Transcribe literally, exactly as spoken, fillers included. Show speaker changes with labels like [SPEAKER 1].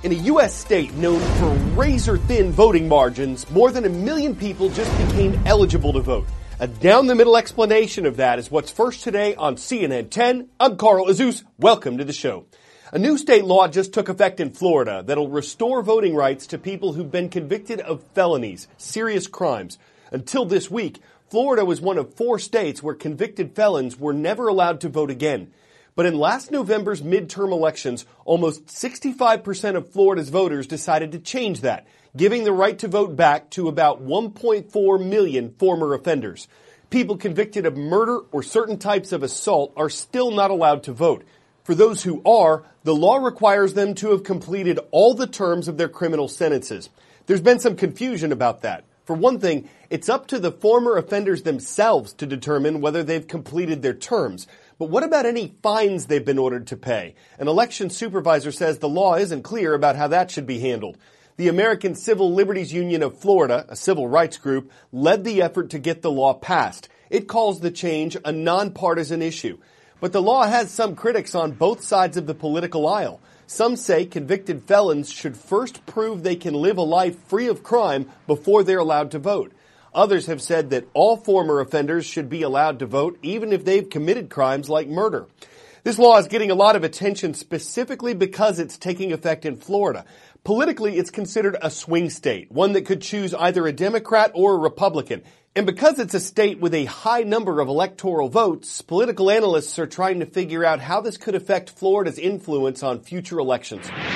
[SPEAKER 1] In a U S state known for razor-thin voting margins, more than a million people just became eligible to vote. A down-the-middle explanation of that is what's first today on C N N ten. I'm Carl Azuz. Welcome to the show. A new state law just took effect in Florida that'll restore voting rights to people who've been convicted of felonies, serious crimes. Until this week, Florida was one of four states where convicted felons were never allowed to vote again. But in last November's midterm elections, almost sixty-five percent of Florida's voters decided to change that, giving the right to vote back to about one point four million former offenders. People convicted of murder or certain types of assault are still not allowed to vote. For those who are, the law requires them to have completed all the terms of their criminal sentences. There's been some confusion about that. For one thing, it's up to the former offenders themselves to determine whether they've completed their terms. But what about any fines they've been ordered to pay? An election supervisor says the law isn't clear about how that should be handled. The American Civil Liberties Union of Florida, a civil rights group, led the effort to get the law passed. It calls the change a nonpartisan issue. But the law has some critics on both sides of the political aisle. Some say convicted felons should first prove they can live a life free of crime before they're allowed to vote. Others have said that all former offenders should be allowed to vote even if they've committed crimes like murder. This law is getting a lot of attention specifically because it's taking effect in Florida. Politically, it's considered a swing state, one that could choose either a Democrat or a Republican. And because it's a state with a high number of electoral votes, political analysts are trying to figure out how this could affect Florida's influence on future elections.